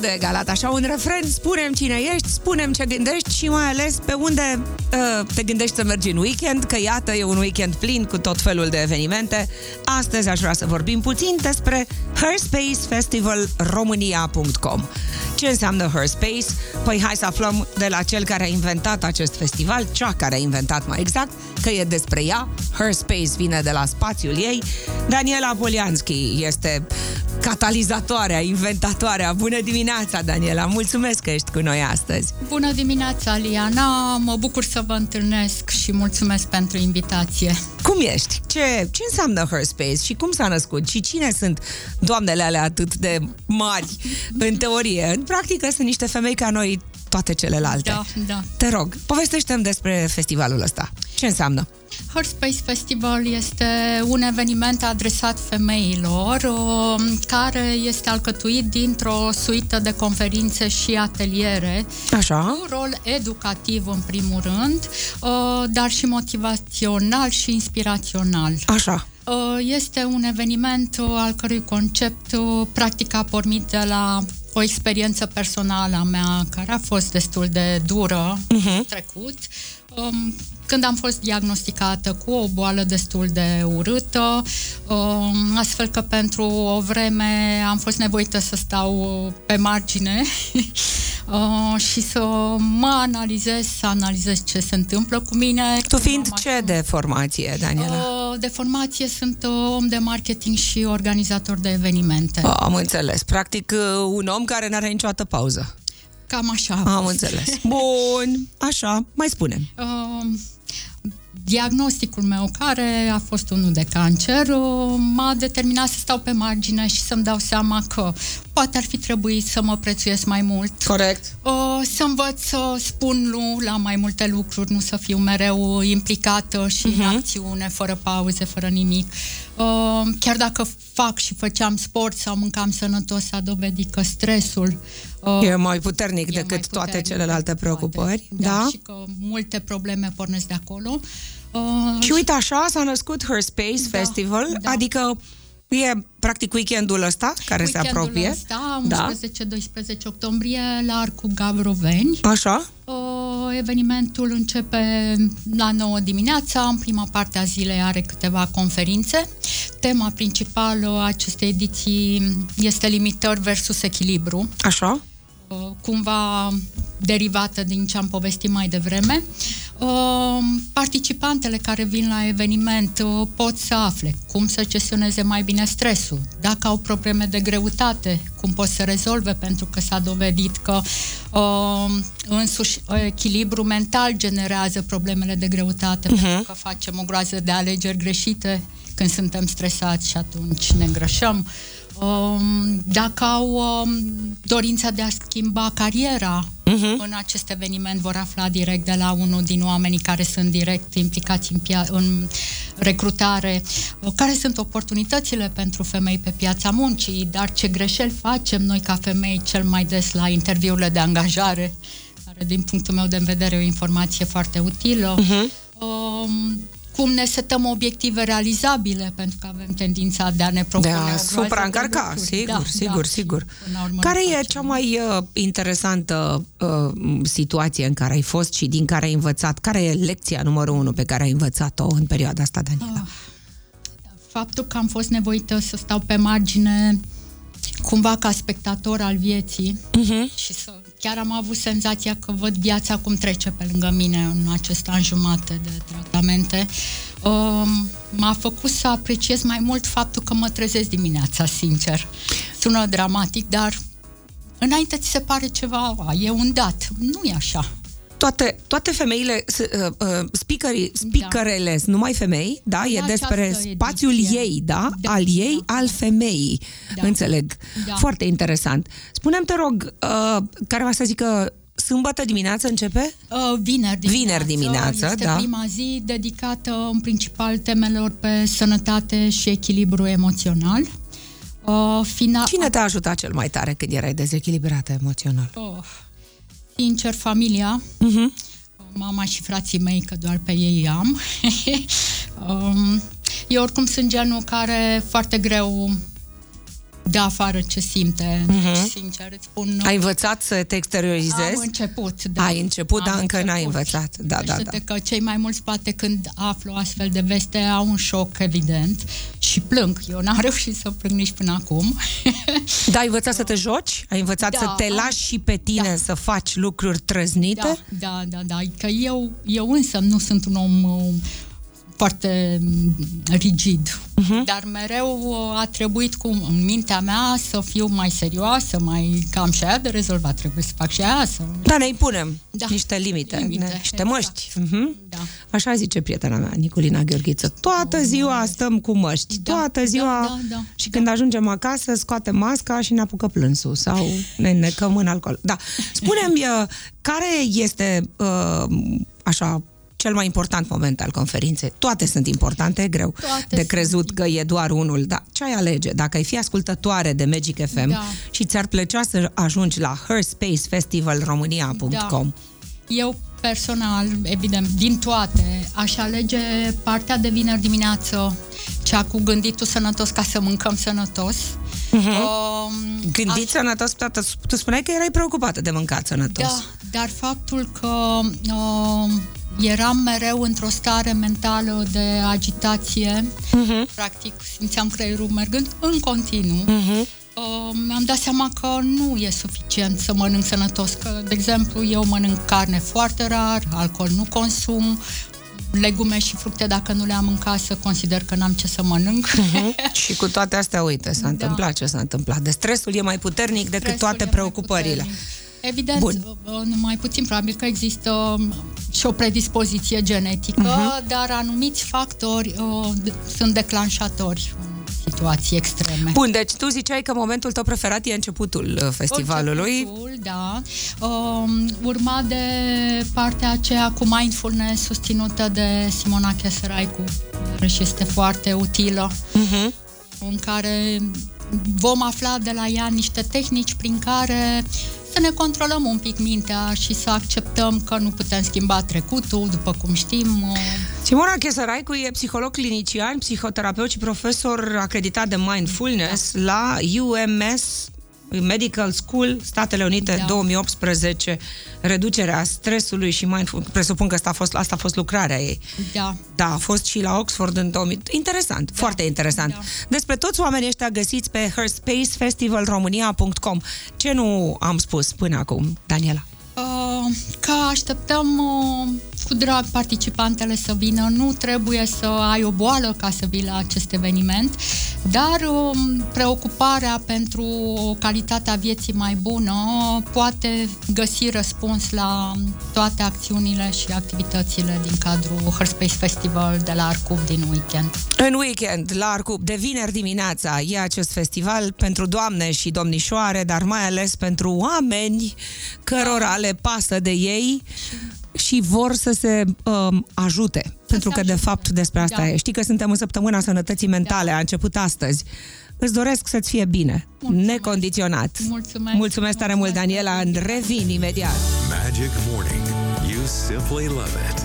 de galat, așa un refren, spune-mi cine ești, spune-mi ce gândești și mai ales pe unde te gândești să mergi în weekend, că iată, e un weekend plin cu tot felul de evenimente. Astăzi aș vrea să vorbim puțin despre herspacefestivalromania.com. Ce înseamnă Herspace? Păi hai să aflăm de la cel care a inventat acest festival, cea care a inventat mai exact, că e despre ea. Herspace vine de la spațiul ei. Daniela Polianski este catalizatoarea, inventatoarea. Bună dimineața, Daniela! Mulțumesc că ești cu noi astăzi! Bună dimineața, Liana! Mă bucur să vă întâlnesc și mulțumesc pentru invitație. Cum ești? Ce înseamnă Herspace și cum s-a născut? Și cine sunt doamnele alea atât de mari în teorie? În practică sunt niște femei ca noi toate celelalte. Da. Te rog, povestește-mi despre festivalul ăsta. Ce înseamnă? Herspace Festival este un eveniment adresat femeilor care este alcătuit dintr-o suită de conferințe și ateliere. Așa. Cu rol educativ în primul rând, dar și motivațional și inspirațional. Așa. Este un eveniment al cărui concept practic a pornit de la o experiență personală a mea care a fost destul de dură în trecut, când am fost diagnosticată cu o boală destul de urâtă, astfel că pentru o vreme am fost nevoită să stau pe margine și să mă analizez ce se întâmplă cu mine. Tu fiind ce de formație, Daniela? De formație sunt om de marketing și organizator de evenimente. Am înțeles. Practic un om care n-are niciodată pauză. Cam așa. Am înțeles. Bun, așa, mai spune. Diagnosticul meu, care a fost unul de cancer, m-a determinat să stau pe margine și să-mi dau seama că poate ar fi trebuit să mă prețuiesc mai mult. Corect. Să învăț să spun nu la mai multe lucruri, nu să fiu mereu implicată și în acțiune, fără pauze, fără nimic. Chiar dacă fac și făceam sport sau mâncam sănătos, s-a dovedit că stresul e mai puternic decât toate celelalte preocupări. Da? Și că multe probleme pornesc de acolo. Și uite așa s-a născut Herspace Festival, adică e practic weekendul ăsta care se apropie. Ăsta, 11-12 octombrie, la Arcul Gavroveni. Așa. Evenimentul începe la 9 dimineața, în prima parte a zilei are câteva conferințe. Tema principală a acestei ediții este limitări versus echilibru. Așa. Cumva derivată din ce am povestit mai devreme. Participantele care vin la eveniment pot să afle cum să gestioneze mai bine stresul, dacă au probleme de greutate, cum pot să rezolve, pentru că s-a dovedit că însuși echilibru mental generează problemele de greutate, pentru că facem o groază de alegeri greșite când suntem stresați și atunci ne îngrășăm. Dacă au dorința de a schimba cariera în acest eveniment, vor afla direct de la unul din oamenii care sunt direct implicați în recrutare, care sunt oportunitățile pentru femei pe piața muncii, dar ce greșeli facem noi ca femei cel mai des la interviurile de angajare, care din punctul meu de vedere e o informație foarte utilă. Cum ne setăm obiective realizabile, pentru că avem tendința de a ne propune supraîncărca, sigur. Care e cea mai interesantă situație în care ai fost și din care ai învățat? Care e lecția numărul 1 pe care ai învățat-o în perioada asta, Daniela? Faptul că am fost nevoită să stau pe margine cumva ca spectator al vieții și chiar am avut senzația că văd viața cum trece pe lângă mine în acest an jumate de tratamente. M-a făcut să apreciez mai mult faptul că mă trezesc dimineața, sincer. Sună dramatic, dar înainte ți se pare ceva, e un dat. Nu e așa. Toate femeile, speakerele, numai femei, da? E despre spațiul ei, da? Al ei, al femeii. Înțeleg. Foarte interesant. Spune-mi, te rog, care va să zică, sâmbătă dimineață începe? Vineri dimineață. Este prima zi dedicată în principal temelor pe sănătate și echilibru emoțional. Cine te-a ajutat cel mai tare când erai dezechilibrată emoțional? Sincer, familia, mama și frații mei, că doar pe ei am. Eu oricum sunt genul care foarte greu de afară ce simte. Sincer, îți spun... Ai învățat să te exteriorizezi? Am început, da. Ai început, dar încă n-ai învățat. Da. Că cei mai mulți, poate, când aflu astfel de veste, au un șoc, evident, și plâng. Eu n-am reușit să plâng nici până acum. Da, ai învățat să te joci? Ai învățat să te lași și pe tine să faci lucruri trăznite? Da. Că eu însă nu sunt un om foarte rigid, dar mereu a trebuit în mintea mea să fiu mai serioasă, mai cam și aia de rezolvat, trebuie să fac și aia să... Da, ne impunem niște limite niște măști. Da. Așa zice prietena mea, Niculina Gheorghiță. Toată ziua stăm cu măști, toată ziua și când ajungem acasă scoatem masca și ne apucă plânsul sau ne necăm în alcool. Da. Spune-mi, care este așa cel mai important moment al conferinței? Toate sunt importante, greu de crezut că e doar unul, dar ce ai alege? Dacă ai fi ascultătoare de Magic FM și ți-ar plăcea să ajungi la herspacefestivalromania.com. Eu personal, evident, din toate, aș alege partea de vineri dimineață, cea cu gânditul sănătos ca să mâncăm sănătos. Gândit sănătos, tu spuneai că erai preocupată de mâncat sănătos. Da, dar faptul că eram mereu într-o stare mentală de agitație, practic simțeam creierul mergând în continuu, mi-am dat seama că nu e suficient să mănânc sănătos, că, de exemplu, eu mănânc carne foarte rar, alcool nu consum, legume și fructe, dacă nu le-am în casă, consider că n-am ce să mănânc. Și cu toate astea, uite, s-a întâmplat ce s-a întâmplat. De stresul e mai puternic decât toate preocupările. Evident, mai puțin probabil că există și o predispoziție genetică, dar anumiți factori sunt declanșatori în situații extreme. Bun, deci tu ziceai că momentul tău preferat e începutul festivalului. Da. Urma de partea aceea cu mindfulness susținută de Simona Cheseraicu, și este foarte utilă, în care vom afla de la ea niște tehnici prin care să ne controlăm un pic mintea și să acceptăm că nu putem schimba trecutul, după cum știm. Simona Cheseraicu e psiholog clinician, psihoterapeut și profesor acreditat de mindfulness la UMS Medical School, Statele Unite, 2018, reducerea stresului și mindfulness. Presupun că asta a fost lucrarea ei. Da, a fost și la Oxford în 2000. Interesant, foarte interesant. Despre toți oamenii ăștia găsiți pe herspacefestivalromania.com. Ce nu am spus până acum, Daniela? Că așteptăm cu drag participantele să vină. Nu trebuie să ai o boală ca să vii la acest eveniment, dar preocuparea pentru o calitate a vieții mai bună poate găsi răspuns la toate acțiunile și activitățile din cadrul Herspace Festival de la Arcub din weekend. În weekend, la Arcub, de vineri dimineața, e acest festival pentru doamne și domnișoare, dar mai ales pentru oameni cărora le pasă de ei și vor să se ajute. Pentru că, de fapt, despre asta e. Știi că suntem în săptămâna sănătății mentale, a început astăzi. Îți doresc să-ți fie bine, necondiționat. Mulțumesc tare mult, Daniela. Revin imediat. Magic Morning. You simply love it.